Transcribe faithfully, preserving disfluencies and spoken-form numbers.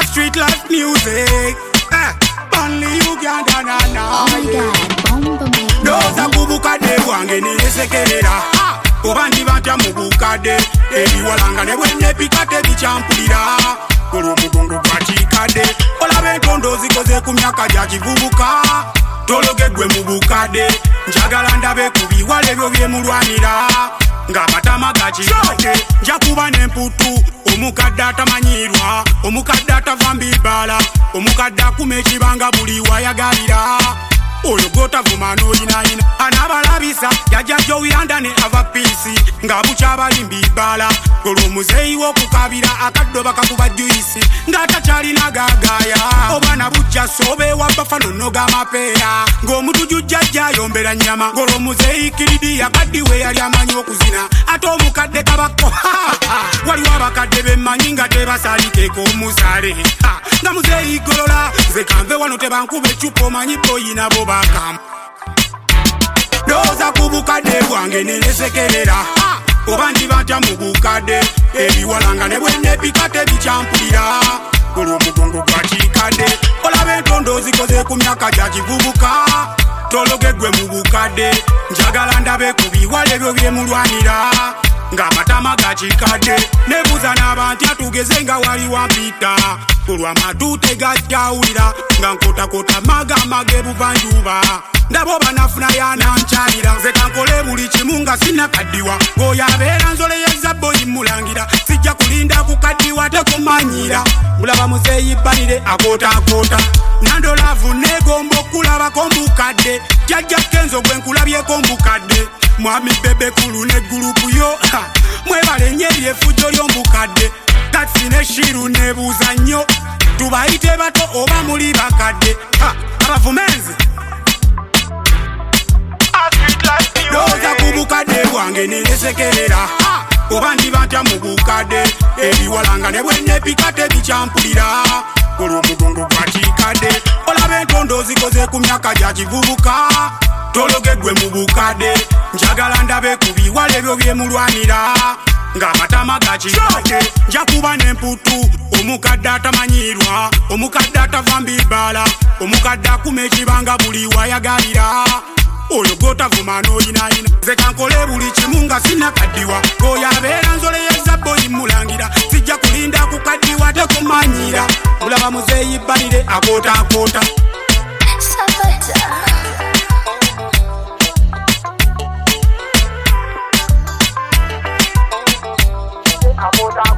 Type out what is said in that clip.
street life music. Eh, only you can do na na. Oh my God, bomba me. Doza kubukade wange nisekerera. Obandi bantya mu bukade. Ebiwalanga ne bwenne pikate bichampulira. Kolo mugongo gwachikade. Olabe entondo zikoze ku myaka gya kivubuka. Tologegwe mu bukade. Njagala ndabe ku biwale byo byemulwanira. Nga matama gachikade. Njakuba n'emputu. Omukadde atamanyirwa. Omukadde atavambibala. Omukadde akuma ekibanga buli wayagalira. Oyo gota vuma no ina ina. Anabalabisa yajja Joyanda ne ava pisi. Nga buchaba imbi bala. Golo muzeyi wo kukabira akaddo bakakuba juisi. Nga tachalina gagaya. Obana bujja sobe wa bafano noga mapera. Ngo mutu jujja yombera nyama. Golo muzeyi kiridi yakadiwe yali amanyi okuzina. Ato omukadde kabako. Wali wabakadde bemanyi nga tebasalikeko musale. Nga muzeyi golola. Ze kambe wano tebankube chupo manyi boyina bo bakam. Doza kubukade bwange nisekerera. Obandi bantya mu bukade. Ebiwalanga ne bwenne pikate bichampulira. Kolo mugongo gwachikade. Olabe entondo zikoze ku myaka gya kivubuka. Tologegwe mu bukade. Njagala ndabe ku biwale byo byemulwanira. Nga matama gachikade. Nebuza n'abantya tugeze nga wali wampita. Kulwa matute gajawulira. Nga nkota kota maga mage buvanjuba. Ndabo banafuna yana nchalira. Zeka nkole buli kimu nga sinakaddiwa. Goya abeera nzole yeza boyi mulangira. Sijja kulinda kukaddiwa tekumanyira. Mulaba muzeyi banire akota akota. Nando lavu negombo kulabako mbukadde. Jajja kenzo gwe nkulabyeko mbukadde. Mwami bebe kulu ne gurupu yo. Mwebale nyeri efujo ly'ombukadde. Taxi ne shiru nebuuza nnyo. Tubayite bato oba muli bakadde. Abavumenzi Doza kubukade bwange nisekerera. Obandi bantya mu bukade. Ebiwalanga ne bwenne pikate bichampulira. Kolo mugongo gwachikade. Olabe entondo zikoze ku myaka gya kivubuka. Tologegwe mu bukade. Njagala ndabe ku biwale byo byemulwanira. Nga matama gachikade. Njakuba n'emputu. Omukadde atamanyirwa. Omukadde atavambibala. Omukadde akuma ekibanga buli wayagalira. Oyo gota vuma no ina ina. Zeka nkole buli kimu nga sinakaddiwa. Goya abeera nzole yeza boyi mulangira. Sijja kulinda kukaddiwa tekumanyira. Mulaba muzeyi banire akota akota. Sabata. Akota